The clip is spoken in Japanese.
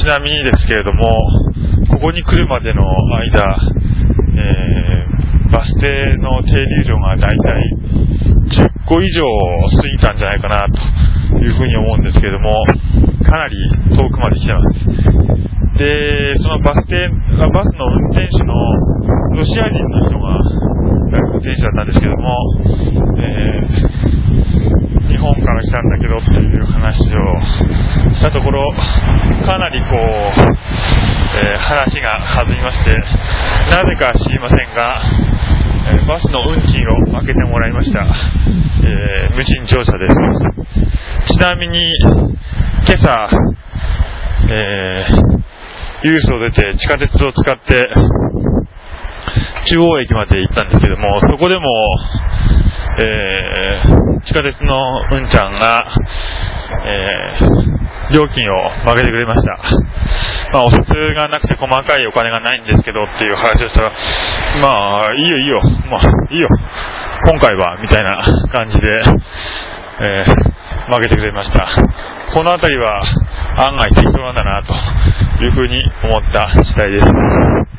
ちなみにですけれども、ここに来るまでの間、バス停の停留所がだいたい10個以上過ぎたんじゃないかなというふうに思うんですけれども、かなり遠くまで来てます。で、そのバスの運転手のロシア人の人が運転手だったんですけども、日本から来たんだけどっていう話をしたところ、かなり話が弾みまして、なぜか知りませんが、バスの運賃を分けてもらいました。無賃乗車です。ちなみに今朝、ユースを出て地下鉄を使って中央駅まで行ったんですけども、そこでも、地下鉄のうんちゃんが、料金を分けてくれました。お札がなくて細かいお金がないんですけどっていう話をしたら、いいよ、今回はみたいな感じで、分けてくれました。このあたりは案外適当なんだなというふうに思った次第です。